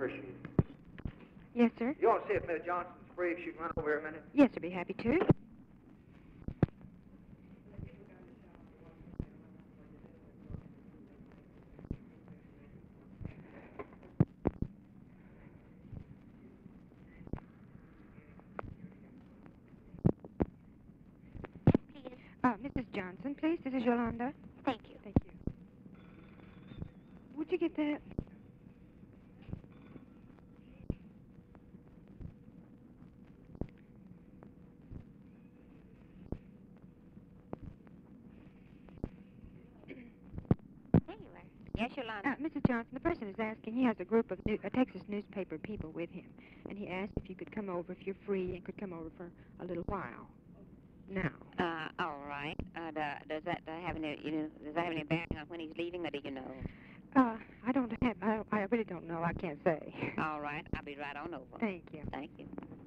Appreciate it. Yes, sir. You want to see if Miss Johnson's free, if she can run over here a minute? Yes, I'd be happy to. Mrs. Johnson, please. This is Yolanda. Thank you. Thank you. Would you get that? There you are. Yes, Yolanda. Mrs. Johnson, the person is asking. He has a group of Texas newspaper people with him, and he asked if you could come over, if you're free, and could come over for a little while. Now. All right. Does that have any, does that have any bearing on when he's leaving, or do you know? I really don't know. I can't say. All right. I'll be right on over. Thank you. Thank you.